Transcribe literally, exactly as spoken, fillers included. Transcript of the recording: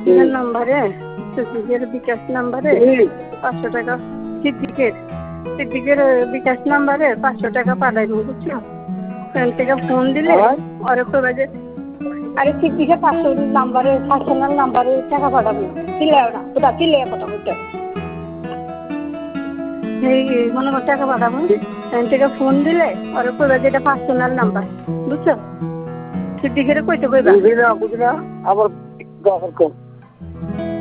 সিদ্দিকের নাম্বারে সিদ্দিকের বিকাশ নাম্বারে পাঁচশো টাকা সিদ্দিকের সিদ্দিকের বিকাশ নাম্বারে পাঁচশো টাকা পাঠাইবো বুঝছো? ওখান থেকে ফোন দিলে ওরে কইবা যে আরে সিদ্দিকের পাঁচশো নাম্বারে পার্সোনাল নাম্বারে টাকা পাঠাবো চিল্লাও না ওটা চিল্লাইয়া কথা বলতে এই মনে কর টাকা পাঠাবো ওখান থেকে ফোন দিলে ওরে কইবা যে এটা পার্সোনাল নাম্বার বুঝছো? সিদ্দিকের কইতে কইবা আবার